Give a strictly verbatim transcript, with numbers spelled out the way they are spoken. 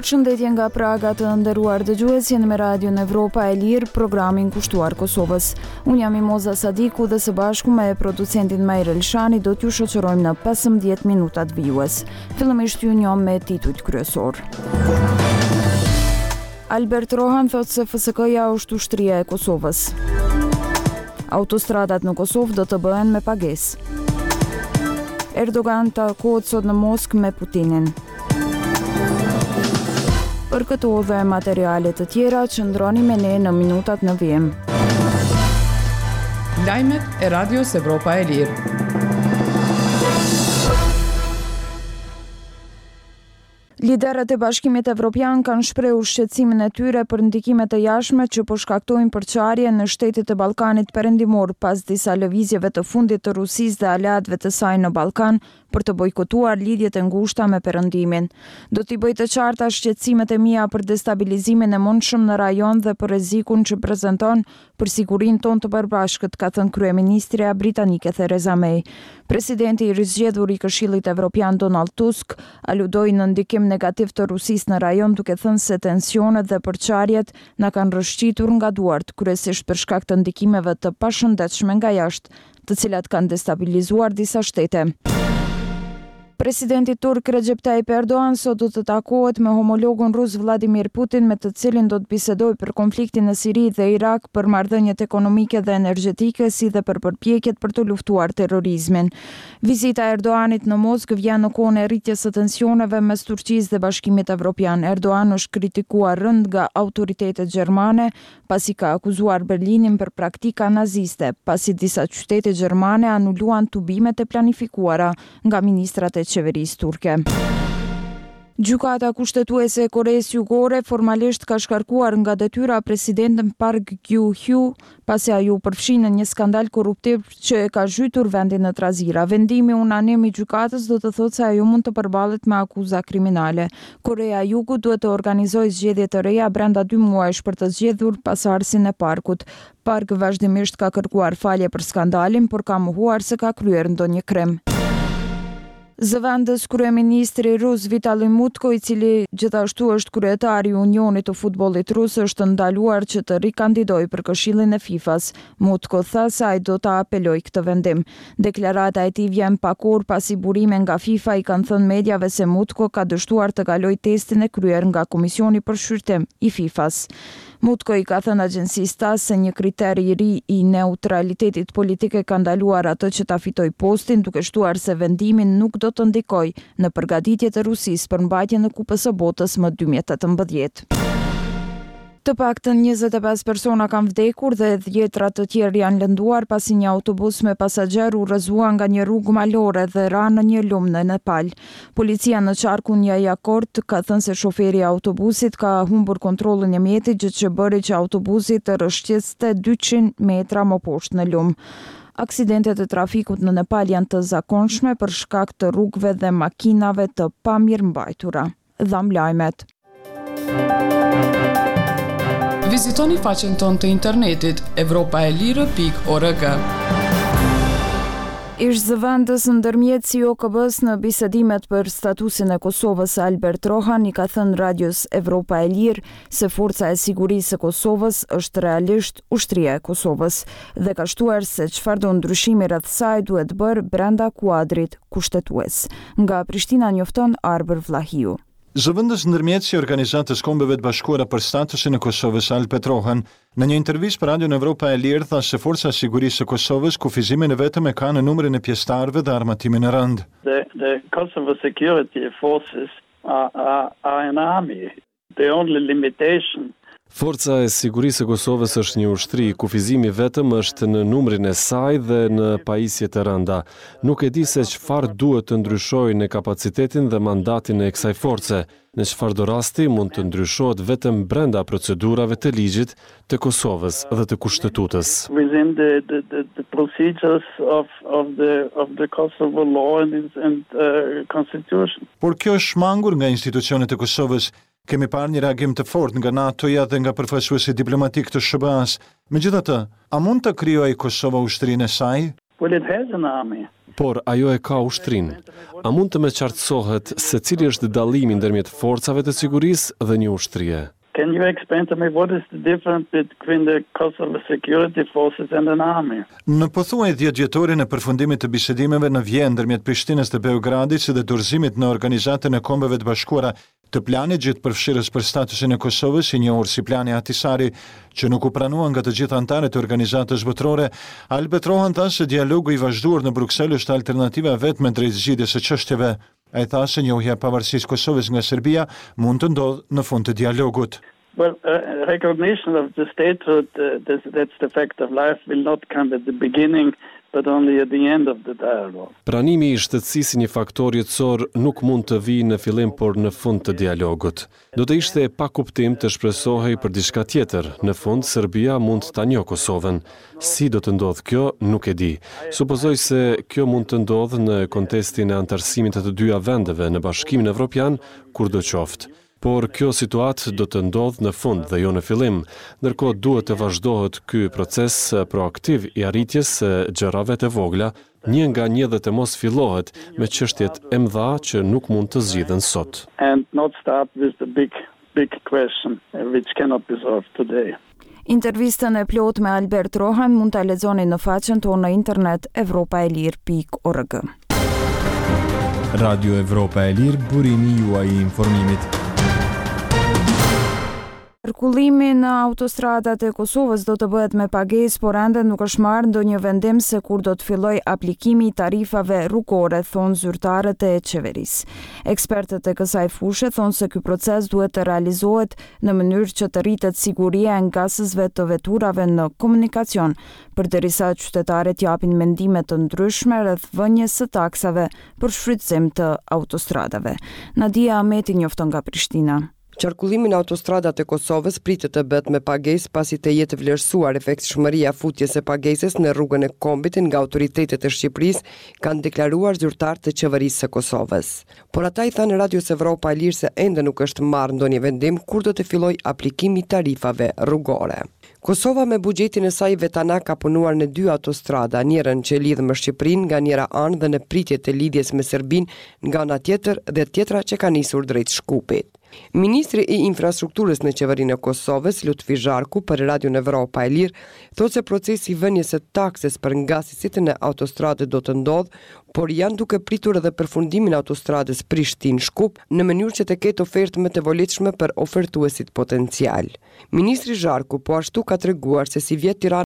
Përshëndetje nga Praga të nderuar dëgjues, jeni me Radion Evropa e Lirë, programin kushtuar Kosovës. Unë jam Imoza Sadiku dhe së bashku me producentin Majr Elshani do t'ju shoqërojmë në pesëmbëdhjetë minutat vijues. Fillimisht ju njohim me titujt kryesor. Albert Rohan thotë se F S K-ja është ushtria e Kosovës. Autostradat në Kosovë do të bëhen me pagesë. Erdogan takohet sot në Moskë me Putinin. Për këto dhe materiale të tjera, qëndroni me ne në minutat në vijim. Lajmet e Radios Evropa e Lirë. Liderët e Bashkimit Evropian kanë shprehur shqetësimin e tyre për ndikimet e jashtme që po shkaktojnë përçarje në shtetet e Ballkanit Perëndimor pas disa lëvizjeve të fundit të Rusisë dhe aleatëve të saj në Ballkan për të bojkotuar lidhjet e ngushta me Perëndimin. Do t'i bëj të qarta shqetësimet e mia për destabilizimin e mundshëm në rajon dhe për rrezikun që prezanton për sigurinë tonë të përbashkët, ka thënë kryeministrja britanike Theresa May. Presidenti i rizgjedhur i Këshillit Evropian Donald Tusk aludoi në ndikim negativ të Rusisë në rajon, duke thënë se tensionet dhe përçarjet na kanë rrëshqitur nga duart, kryesisht për shkak të ndikimeve të pashëndetshme nga jashtë, të cilat kanë destabilizuar disa shtete. Presidenti turk Recep Tayyip Erdogan sot do të takohet me homologun rus Vladimir Putin, me të cilin do të bisedojë për konfliktin në Siri dhe Irak, për marrëdhëniet ekonomike dhe energjetike, si dhe për përpjekjet për të luftuar terrorizmin. Vizita e Erdoganit në Moskë vjen në kohën e rritjes së tensioneve mes Turqisë dhe Bashkimit Evropian. Erdogan është kritikuar rënd nga autoritetet gjermane, pasi ka akuzuar Berlinin për praktika naziste, pasi disa qytete gjermane anuluan tubimet e planifikuara nga ministrat e qeverisë turke. Gjykata kushtetuese e Koreas Jugore formalisht ka shkarkuar nga detyra presidenten Park Geun-hye pasi ai u përfshi në një skandal korruptiv që e ka zhytur vendin në trazira. Vendimi unanim i gjykatës do të thotë se ajo mund të përballet me akuza kriminale. Korea e Jugut duhet të organizojë zgjedhje të reja brenda dy muajsh për të zgjedhur pasardhësin e Parkut. Park vazhdimisht ka kërkuar falje për skandalin, por ka mohuar se ka kryer ndonjë krim. Zëvendës kryeministri rus Vitali Mutko, i cili gjithashtu është kryetari i Unionit të Futbollit Rus, është ndaluar që të rikandidojë për Këshillin e FIFA-s. Mutko tha se ai do ta apelojë këtë vendim. Deklarata e tij vjen pak orë pasi burime nga FIFA i kanë thënë mediave se Mutko ka dështuar të kalojë testin e kryer nga Komisioni për Shqyrtim i FIFA-s. Mutko i ka thënë agjencisë TASS se një kriter i ri i neutralitetit politike ka ndaluar atë që ta fitoj postin, duke shtuar se vendimin nuk do të ndikojë në përgatitjet e Rusisë për mbajtjen e Kupës së Botës më dy mijë e tetëmbëdhjetë. Të paktën njëzet e pesë persona kanë vdekur dhe dhjetra të tjerë janë lënduar pasi një autobus me pasagjer u rrëzua nga një rrugë malore dhe ra në një lum në Nepal. Policia në qarkun Jajakort ka thënë se shoferi i autobusit ka humbur kontrollin e mjetit, gjë që bëri që autobusi të rrëshqiste dyqind metra më poshtë në lum. Aksidentet e trafikut në Nepal janë të zakonshme për shkak të rrugëve dhe makinave të pamirëmbajtura. Dham lajmet. Vizitoni faqen tonë të internetit evropa e lirë pikë org. Ish zëvendës ndërmjet C O K B-s në bisedimet për statusin e Kosovës Albert Rohan i ka thënë Radios Evropa e Lirë se Forca e Sigurisë së Kosovës është realisht ushtria e Kosovës dhe ka shtuar se çfarëdo ndryshimi rreth saj duhet bërë brenda kuadrit kushtetues. Nga Prishtina njofton Arber Vlahiu. Zëvendës ndërmjetësi i Organizatës Kombeve të Bashkuara për Statusin e Kosovës Albert Rohan në një intervistë për Radion Evropa e Lirë tha se Forca e Sigurisë së Kosovës kufizimin e vetëm e ka në numrin e pjesëtarëve dhe armatimin e rënd. The, the Kosovo Security Forces are, are, are an army. The only limitation Forca e Sigurisë së Kosovës është një ushtri, kufizimi vetëm është në numrin e saj dhe në pajisjet e rënda. Nuk e di se çfarë duhet të ndryshojë në kapacitetin dhe mandatin e kësaj force. Në çfarëdo rasti mund të ndryshohet vetëm brenda procedurave të ligjit të Kosovës dhe të kushtetutës. Within the, the, the, the procedures of, of, the, of the Kosovo law and, and uh, constitution. Por kjo është shmangur nga institucionet e Kosovës. Kemi parë një reagim të fortë nga NATO-ja dhe nga përfaqësuesi diplomatik të S B A-s. Megjithatë, a mund të krijojë Kosova ushtrinë e saj? Well, it has an army. por ajo e ka ushtrin. A mund të më qartësohet se cili është dallimi ndërmjet forcave të sigurisë dhe një ushtrie? Can you explain to me what is the difference between the Kosovo security forces and an army? Në pothuaj dhjetë vjetorin e përfundimit të bisedimeve në Vjenë ndërmjet Prishtinës dhe Beogradit si dhe dorëzimit në Organizatën e Kombeve të Bashkuara të planit gjithë përfshirës për statusin e Kosovës, i njohur si plani Ahtisari, që nuk u pranuan nga të gjithë anëtarët e organizatës botërore, Albert Rohan tha se dialogu i vazhduar në Bruksel është alternativa vetme drejt zgjidhjes së çështjeve. Ai tha se njohja e pavarësisë Kosovës nga Serbia mund të ndodhë në fund të dialogut. Well, uh, recognition of the statehood, uh, that's, that's the fact of life, will not come at the beginning, but only at the end of the dialogue. Pranimi i shtetsisë një faktor jetësor nuk mund të vijë në fillim por në fund të dialogut. Do të ishte e pakuptim të shpresohej për diçka tjetër. Në fund Serbia mund ta njohë Kosovën. Si do të ndodhë kjo, nuk e di. Supozoj se kjo mund të ndodhë në kontestin e antarësimit të të dyja vendeve në Bashkimin Evropian, kurdo qoftë. Por kjo situatë do të ndodhë në fund dhe jo në fillim, ndërkohë duhet të vazhdohet ky proces proaktiv i arritjes së gjërave të vogla, një nga një dhe të mos fillohet me çështjet e mëdha që nuk mund të zgjidhen sot. And not start with the big, big question, uh, which cannot be solved today. Intervistën e plot me Albert Rohan mund ta lexoni në faqen tonë në internet evropaelir pikë org. Radio Evropa e Lirë, burimi juaj i informimit. Qarkullimi në autostradat e Kosovës do të bëhet me pagesë, por ende nuk është marrë ndonjë vendim se kur do të fillojë aplikimi i tarifave rrugore, thonë zyrtarët e qeverisë. Ekspertët e kësaj fushë thonë se ky proces duhet të realizohet në mënyrë që të rritet siguria e ngasësve të veturave në komunikacion, përderisa qytetarët japin mendime të ndryshme rreth vënies së taksave për shfrytëzim të autostradave. Nadia Ahmeti njofton nga Prishtina. Qarkullimi në autostradat e Kosovës pritet të bëhet me pagesë pasi të jetë vlerësuar efektshmëria futjes së pagesës në rrugën e kombit nga autoritetet e Shqipërisë, kanë deklaruar zyrtarët e qeverisë së Kosovës. Por ata i thanë Radios Evropa e Lirë se ende nuk është marrë ndonjë vendim kur do të fillojë aplikimi i tarifave rrugore. Kosova me buxhetin e saj vetana ka punuar në dy autostrada, njërën që lidh me Shqipërinë nga njëra anë dhe në pritje të lidhjes me Serbinë nga ana tjetër dhe tjetra që ka nisur drejt Shkupit. Ministri i infrastrukturës në qeverinë e Kosovës, Lutfi Zharku, për Radion Evropa e Lirë, thotë se procesi i vënies së takses për ngasësitë në autostradë do të ndodhë, por janë duke pritur edhe përfundimin e autostradës Prishtinë-Shkup në mënyrë që të ketë ofertë më të volitshme për ofertuesit potencial. Ministri Zharku po ashtu ka treguar se si vjet Tirana